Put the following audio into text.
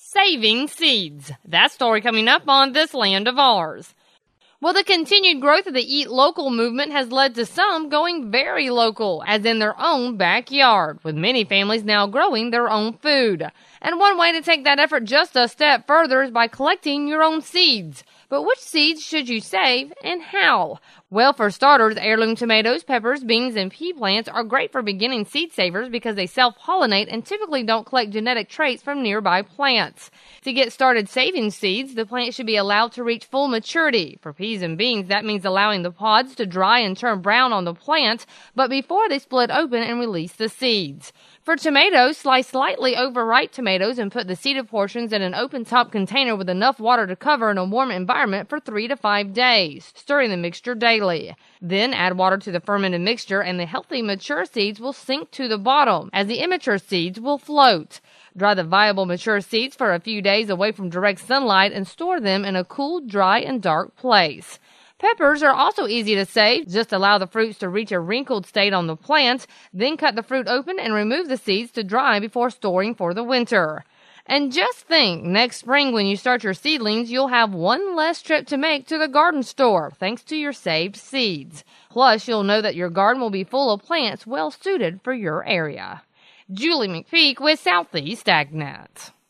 Saving seeds. That story coming up on This Land of Ours. Well, the continued growth of the Eat Local movement has led to some going very local, as in their own backyard, with many families now growing their own food. And one way to take that effort just a step further is by collecting your own seeds. But which seeds should you save and how? Well, for starters, heirloom tomatoes, peppers, beans, and pea plants are great for beginning seed savers because they self-pollinate and typically don't collect genetic traits from nearby plants. To get started saving seeds, the plant should be allowed to reach full maturity. For peas and beans, that means allowing the pods to dry and turn brown on the plant, but before they split open and release the seeds. For tomatoes, slice slightly overripe tomatoes and put the seeded portions in an open-top container with enough water to cover in a warm environment for 3 to 5 days, stirring the mixture daily. Then add water to the fermented mixture and the healthy mature seeds will sink to the bottom, as the immature seeds will float. Dry the viable mature seeds for a few days away from direct sunlight and store them in a cool, dry, and dark place. Peppers are also easy to save. Just allow the fruits to reach a wrinkled state on the plant, then cut the fruit open and remove the seeds to dry before storing for the winter. And just think, next spring when you start your seedlings, you'll have one less trip to make to the garden store, thanks to your saved seeds. Plus, you'll know that your garden will be full of plants well suited for your area. Julie McPeak with Southeast AgNet.